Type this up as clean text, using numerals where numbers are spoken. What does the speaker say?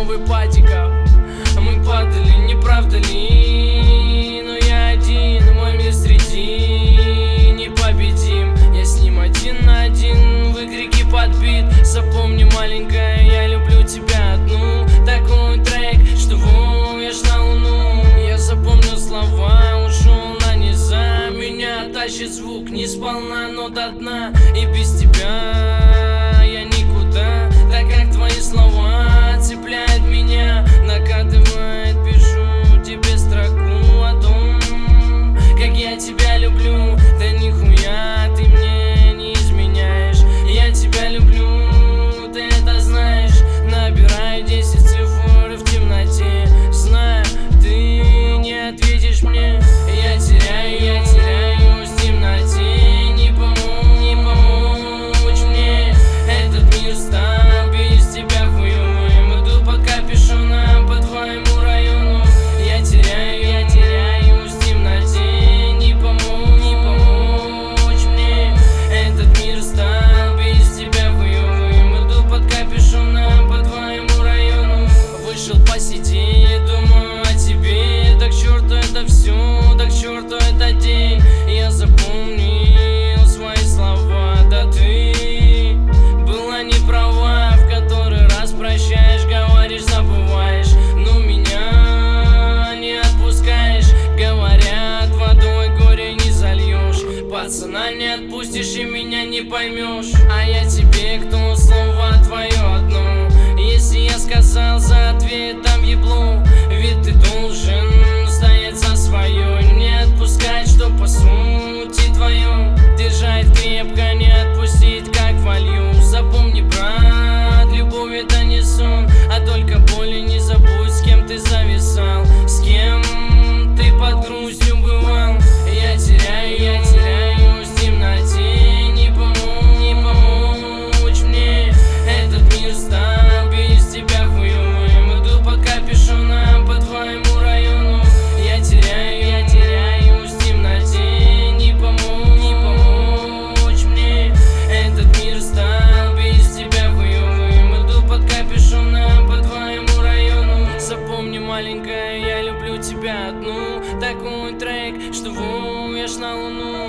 новый падиков. Мы падали, не правда ли? Но я один, мой мир среди непобедим. Я с ним один на один, выкрики подбит. Запомни, маленькая, я люблю тебя одну. Такой трек, что воешь на луну. Я запомнил слова, ушел на низа. Меня тащит звук не сполна, но до дна. И без тебя я никуда. Так как твои слова цепляют меня, накатывает, пишу тебе строку о том, как я тебя люблю. Да нихуя ты мне не изменяешь. Я тебя люблю, ты это знаешь. Набираю 10 цифр в темноте, знаю, ты не ответишь мне. Я теряюсь в темноте. Не помочь мне. Этот мир стал без тебя хуёвым. Иду под капюшоном по твоему району. Я теряюсь в темноте. Не помочь мне. Этот мир стал без тебя хуёвым. Иду под капюшоном по твоему району. Вышел посидеть, думаю о тебе. Да к черту это все, да к черту этот день. Я запомнил свои слова. Да ты была не права, в который раз прощаешь, говоришь, забываешь, но меня не отпускаешь. Говорят, водой горе не зальешь, пацана не отпустишь и меня не поймешь. А я тебе кто, слово твое одно. Если я сказал, за ответом ебло. Ведь ты должен стоять за свое, не отпускать, что по сути твоем. Держать крепко, не отпустить, как волью. Запомни, брат, любовь это не сон, а только боль. И не забудь, с кем ты зависал, с кем ты под грустью бывал. Я теряюсь в темноте. Не помочь мне. Этот мир стал без тебя хуёвым. Иду под капюшоном по твоему району. Я теряюсь в темноте. Не помочь мне. Этот мир стал без тебя хуёвым. Иду под капюшоном по твоему району. Запомни, маленькая, я люблю тебя одну. Такой трек, что воешь на луну.